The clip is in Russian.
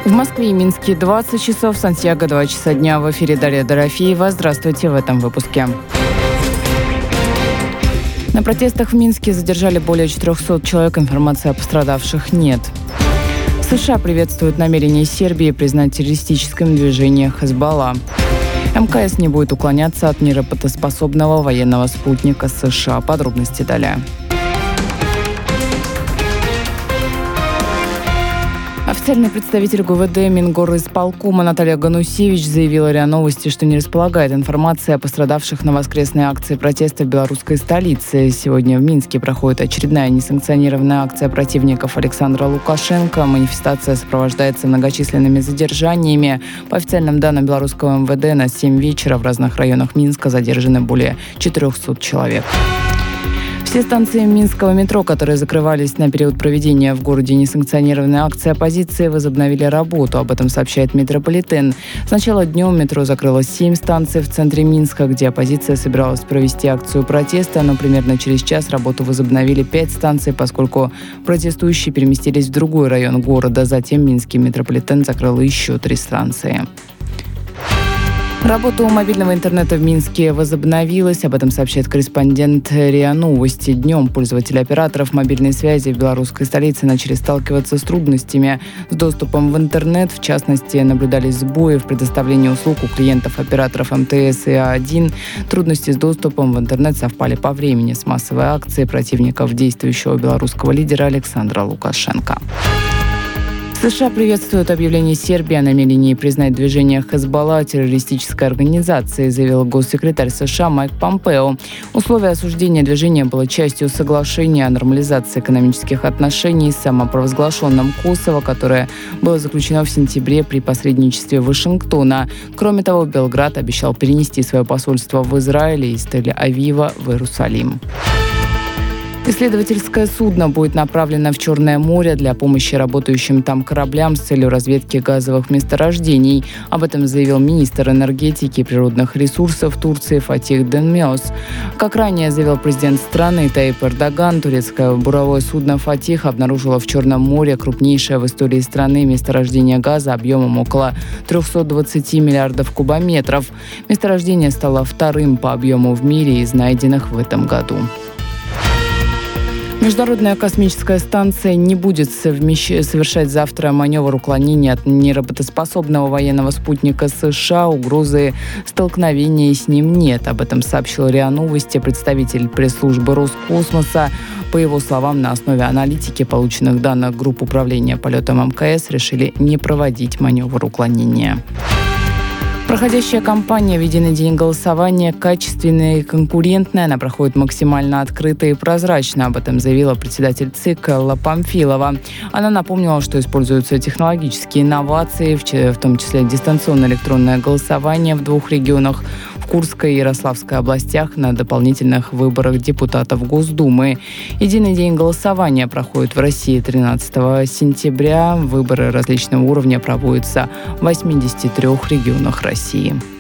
В Москве и Минске 20 часов, в Сантьяго 2 часа дня. В эфире Дарья Дорофеева. Здравствуйте в этом выпуске. На протестах в Минске задержали более 400 человек. Информации о пострадавших нет. США приветствуют намерение Сербии признать террористическим движение Хезболла. МКС не будет уклоняться от неработоспособного военного спутника США. Подробности далее. Официальный представитель ГУВД Мингорисполкома Наталья Ганусевич заявила РИА Новости, что не располагает информацией о пострадавших на воскресной акции протеста в белорусской столице. Сегодня в Минске проходит очередная несанкционированная акция противников Александра Лукашенко. Манифестация сопровождается многочисленными задержаниями. По официальным данным белорусского МВД, на 7 вечера в разных районах Минска задержаны более 400 человек. Все станции Минского метро, которые закрывались на период проведения в городе несанкционированной акции оппозиции, возобновили работу. Об этом сообщает метрополитен. Сначала днем метро закрыло 7 станций в центре Минска, где оппозиция собиралась провести акцию протеста, но примерно через час работу возобновили 5 станций, поскольку протестующие переместились в другой район города. Затем Минский метрополитен закрыл еще 3 станции. Работа мобильного интернета в Минске возобновилась. Об этом сообщает корреспондент РИА Новости. Днем пользователи операторов мобильной связи в белорусской столице начали сталкиваться с трудностями с доступом в интернет. В частности, наблюдались сбои в предоставлении услуг у клиентов операторов МТС и А1. Трудности с доступом в интернет совпали по времени с массовой акцией противников действующего белорусского лидера Александра Лукашенко. США приветствуют объявление Сербии о намерении признать движение Хезболла террористической организацией, заявил госсекретарь США Майк Помпео. Условие осуждения движения было частью соглашения о нормализации экономических отношений с самопровозглашенным Косово, которое было заключено в сентябре при посредничестве Вашингтона. Кроме того, Белград обещал перенести свое посольство в Израиле из Тель-Авива в Иерусалим. Исследовательское судно будет направлено в Черное море для помощи работающим там кораблям с целью разведки газовых месторождений. Об этом заявил министр энергетики и природных ресурсов Турции Фатих Денмёз. Как ранее заявил президент страны Таип Эрдоган, турецкое буровое судно «Фатих» обнаружило в Черном море крупнейшее в истории страны месторождение газа объемом около 320 миллиардов кубометров. Месторождение стало вторым по объему в мире из найденных в этом году. Международная космическая станция не будет совершать завтра маневр уклонения от неработоспособного военного спутника США. Угрозы столкновения с ним нет. Об этом сообщил РИА Новости представитель пресс-службы Роскосмоса. По его словам, на основе аналитики полученных данных групп управления полетом МКС решили не проводить маневр уклонения. Проходящая кампания в единый день голосования качественная и конкурентная. Она проходит максимально открыто и прозрачно. Об этом заявила председатель ЦИК Элла Памфилова. Она напомнила, что используются технологические инновации, в том числе дистанционное электронное голосование в 2 регионах, в Курской и Ярославской областях, на дополнительных выборах депутатов Госдумы. Единый день голосования проходит в России 13 сентября. Выборы различного уровня проводятся в 83 регионах России.